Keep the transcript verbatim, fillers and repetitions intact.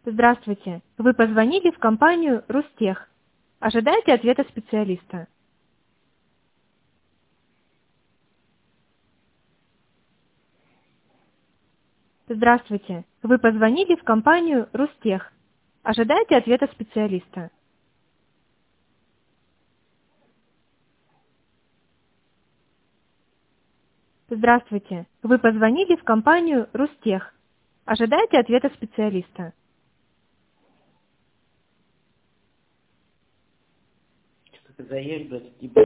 Здравствуйте. Вы позвонили в компанию Рустех. Ожидайте ответа специалиста. Здравствуйте. Вы позвонили в компанию Рустех. Ожидайте ответа специалиста. Здравствуйте. Вы позвонили в компанию Рустех. Ожидайте ответа специалиста. Что ты заешь, блядь, ебать.